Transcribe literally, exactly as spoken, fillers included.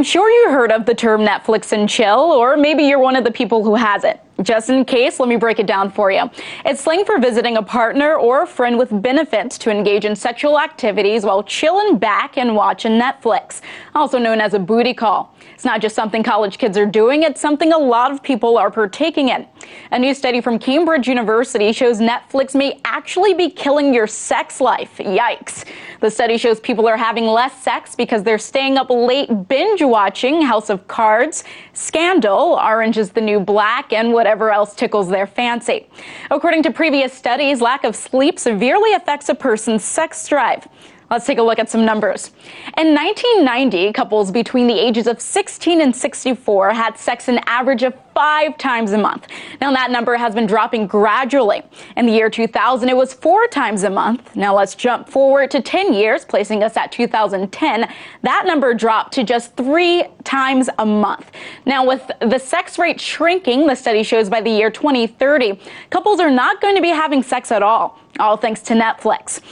I'm sure you heard of the term Netflix and chill, or maybe you're one of the people who hasn't. Just in case, let me break it down for you. It's slang for visiting a partner or a friend with benefits to engage in sexual activities while chilling back and watching Netflix, also known as a booty call. It's not just something college kids are doing, it's something a lot of people are partaking in. A new study from Cambridge University shows Netflix may actually be killing your sex life. Yikes. The study shows people are having less sex because they're staying up late binge watching House of Cards, Scandal, Orange is the New Black, and whatever else tickles their fancy. According to previous studies, lack of sleep severely affects a person's sex drive. Let's take a look at some numbers. In nineteen ninety, couples between the ages of sixteen and sixty-four had sex an average of five times a month. Now that number has been dropping gradually. In the year two thousand, it was four times a month. Now let's jump forward to ten years, placing us at two thousand ten. That number dropped to just three times a month. Now with the sex rate shrinking, the study shows by the year twenty thirty, couples are not going to be having sex at all, all thanks to Netflix.